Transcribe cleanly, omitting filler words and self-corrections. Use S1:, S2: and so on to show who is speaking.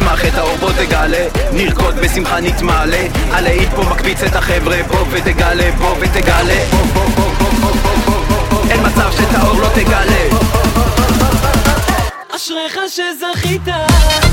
S1: תשמח את האור בוא תגלה, נרקוד בשמחה נתמלא, הלהיט פה מקפיץ את החבר'ה, בוא ותגלה, בוא ותגלה, אין מצב שאת האור לא תגלה.
S2: אשריך שזכית